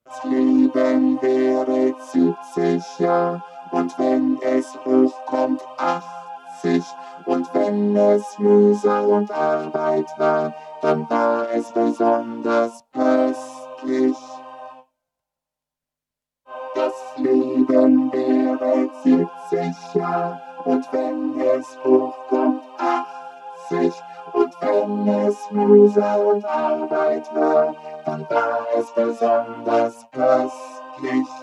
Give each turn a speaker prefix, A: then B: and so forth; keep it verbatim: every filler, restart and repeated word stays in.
A: Das Leben wäre siebzig Jahre und wenn es hochkommt achtzig und wenn es Mühsal und Arbeit war, dann war es besonders köstlich. Das Leben wäre siebzig Jahre und wenn es hochkommt achtzig und wenn es Mühsal und Arbeit war, dann war es besonders köstlich.